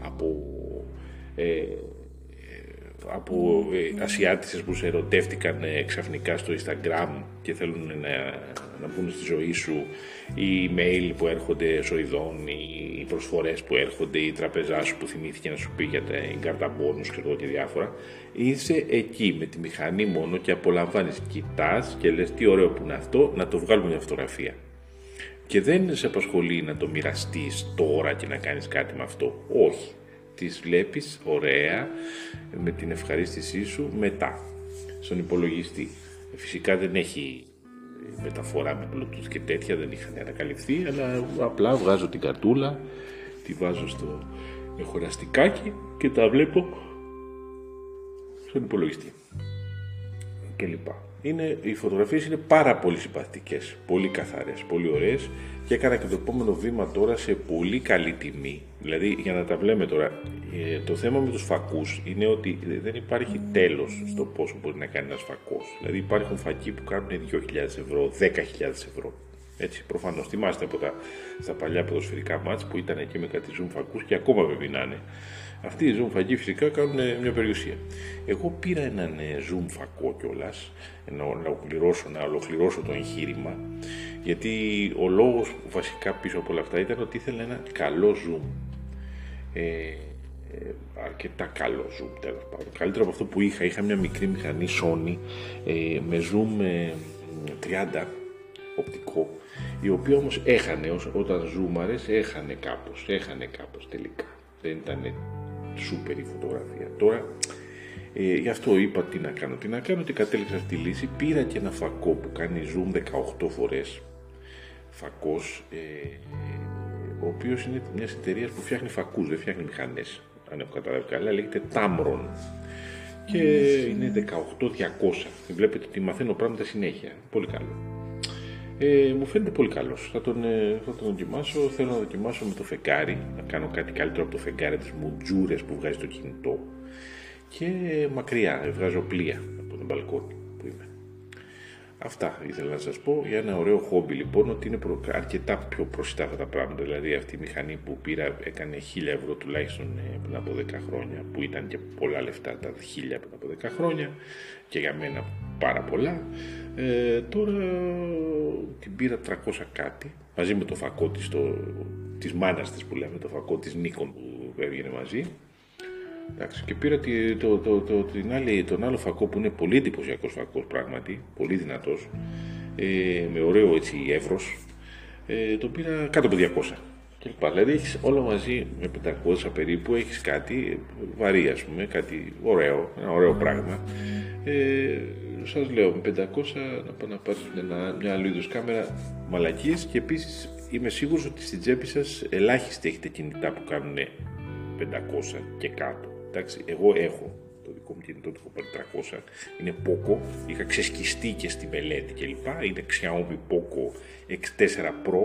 από Ασιάτισσες που σε ερωτεύτηκαν ξαφνικά στο Instagram και θέλουν να μπουν στη ζωή σου, ή email που έρχονται σοειδών, οι προσφορές που έρχονται, η τραπεζά σου που θυμήθηκε να σου πει για τα καρταμπόνους και διάφορα. Είσαι εκεί με τη μηχανή μόνο και απολαμβάνεις, κοιτάς και λες τι ωραίο που είναι αυτό, να το βγάλουμε μια φωτογραφία. Και δεν σε απασχολεί να το μοιραστείς τώρα και να κάνεις κάτι με αυτό. Όχι. Τις βλέπεις ωραία, με την ευχαρίστησή σου μετά, στον υπολογιστή. Φυσικά δεν έχει μεταφορά με Bluetooth και τέτοια, δεν είχαν ανακαλυφθεί, αλλά απλά βγάζω την καρτούλα, τη βάζω στο χωραστικάκι και τα βλέπω στον υπολογιστή κλπ. Οι φωτογραφίες είναι πάρα πολύ συμπαθητικές, πολύ καθαρές, πολύ ωραίες, και έκανα και το επόμενο βήμα τώρα σε πολύ καλή τιμή. Δηλαδή, για να τα βλέπουμε τώρα, το θέμα με τους φακούς είναι ότι δεν υπάρχει τέλος στο πόσο μπορεί να κάνει ένας φακός. Δηλαδή, υπάρχουν φακοί που κάνουν 2.000 ευρώ, 10.000 ευρώ. Έτσι, προφανώς θυμάστε από στα παλιά ποδοσφαιρικά μάτς που ήταν εκεί με κάτι zoom φακούς και ακόμα με πεινάνε. Αυτοί οι zoom φακοί φυσικά κάνουν μια περιουσία. Εγώ πήρα έναν zoom φακό κιόλας, να ολοκληρώσω το εγχείρημα, γιατί ο λόγος βασικά πίσω από όλα αυτά ήταν ότι ήθελα ένα καλό zoom. Αρκετά καλό zoom, τέλος πάντων. Καλύτερο από αυτό που είχα μια μικρή μηχανή Sony με zoom 30 οπτικό, η οποία όμως έχανε, όταν ζούμαρες έχανε κάπως τελικά. Δεν ήταν σούπερ η φωτογραφία. Τώρα γι' αυτό είπα τι να κάνω και κατέληξα αυτή τη λύση. Πήρα και ένα φακό που κάνει zoom 18 φορές, φακός, ο οποίος είναι μιας εταιρείας που φτιάχνει φακούς, δεν φτιάχνει μηχανές, αν έχω καταλάβει καλά, λέγεται Tamron και είναι 18-200. Βλέπετε ότι μαθαίνω πράγματα συνέχεια, πολύ καλό. Μου φαίνεται πολύ καλός. Θα τον δοκιμάσω. Θέλω να δοκιμάσω με το φεγγάρι, να κάνω κάτι καλύτερο από το φεγγάρι, τις μουτζούρες που βγάζει το κινητό. Και μακριά, βγάζω πλοία από τον μπαλκόνι που είμαι. Αυτά ήθελα να σας πω για ένα ωραίο χόμπι, λοιπόν, ότι είναι αρκετά πιο προσιτά αυτά τα πράγματα. Δηλαδή, αυτή η μηχανή που πήρα έκανε 1.000 ευρώ τουλάχιστον πριν από 10 χρόνια, που ήταν και πολλά λεφτά τα 1.000 πριν από 10 χρόνια, και για μένα πάρα πολλά. Τώρα την πήρα 300 κάτι, μαζί με το φακό της μάνας της που λέμε, το φακό της Nikon που έβγαινε μαζί. Εντάξει, και πήρα τον άλλο φακό που είναι πολύ εντυπωσιακός φακός πράγματι, πολύ δυνατός, με ωραίο έτσι εύρος, το πήρα κάτω από 200 κλπ. Δηλαδή έχεις όλο μαζί με 500 περίπου, έχεις κάτι βαρύ, ας πούμε, κάτι ωραίο, ένα ωραίο πράγμα. Σας λέω, με 500 να πάρεις μια άλλου είδους κάμερα, μαλακίες, και επίσης είμαι σίγουρος ότι στην τσέπη σας ελάχιστοι έχετε κινητά που κάνουν 500 και κάτω. Εντάξει, εγώ έχω το δικό μου κινητό, το έχω πάρει 300, είναι Poco, είχα ξεσκιστεί και στη μελέτη κλπ. Είναι Xiaomi Poco X4 Pro,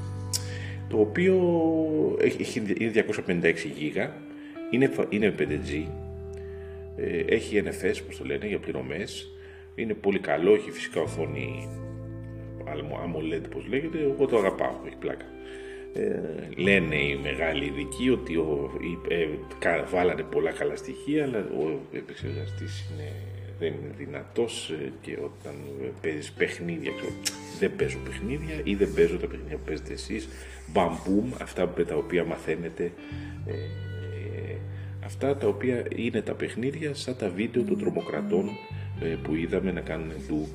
το οποίο είναι 256 GB, είναι 5G, έχει NFS, όπως το λένε, για πληρωμές, είναι πολύ καλό, έχει φυσικά οθόνη AMOLED, πώς λέγεται, εγώ το αγαπάω, έχει πλάκα. Λένε οι μεγάλοι ειδικοί ότι βάλανε πολλά καλά στοιχεία, αλλά ο επεξεργαστής δεν είναι δυνατός, και όταν παίζεις παιχνίδια, δεν παίζω παιχνίδια ή δεν παίζω τα παιχνίδια που παίζετε εσείς, μπαμπούμ, αυτά τα οποία μαθαίνετε, αυτά τα οποία είναι τα παιχνίδια σαν τα βίντεο των τρομοκρατών που είδαμε να κάνουν ντου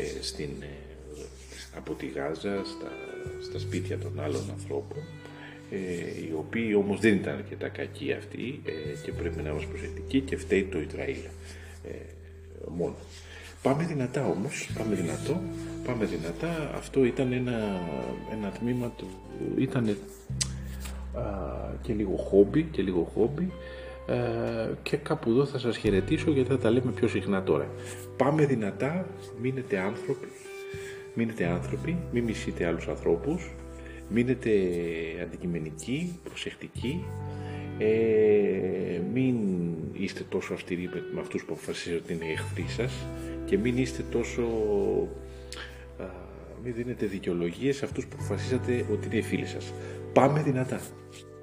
από τη Γάζα στα σπίτια των άλλων ανθρώπων, οι οποίοι όμως δεν ήταν αρκετά κακοί αυτοί, και πρέπει να είμαστε προσεκτικοί, και φταίει το Ισραήλ μόνο. Πάμε δυνατά όμως, πάμε δυνατά. Αυτό ήταν ένα τμήμα του, ήταν και λίγο χόμπι, και κάπου εδώ θα σας χαιρετήσω, γιατί θα τα λέμε πιο συχνά τώρα. Πάμε δυνατά, μείνετε άνθρωποι, μην μισείτε άλλους ανθρώπους, μείνετε αντικειμενικοί, προσεκτικοί, Μην είστε τόσο αυστηροί με αυτούς που αποφασίζετε ότι είναι οι εχθροί σας και μην είστε τόσο... μην δίνετε δικαιολογίες σε αυτούς που αποφασίσατε ότι είναι οι φίλοι σας. Πάμε δυνατά!